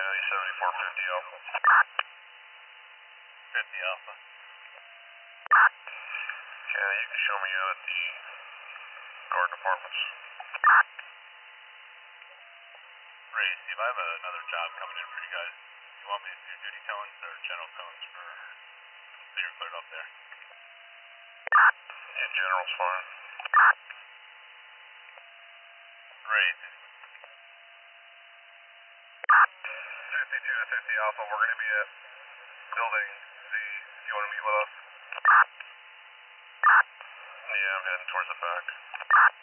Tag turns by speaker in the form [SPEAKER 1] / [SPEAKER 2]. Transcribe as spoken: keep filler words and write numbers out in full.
[SPEAKER 1] County seventy-four fifty Alpha. fifty Alpha. Yeah, you can show me out at the guard departments. Ray, Steve, I have another job coming in for you guys. You want me to do duty tones or general tones for so you're cleared up there? Yeah, general's fine. Ray. fifty-two to fifty Alpha, we're going to be at building C. Do you want to meet with us? Yeah, I'm heading towards the back.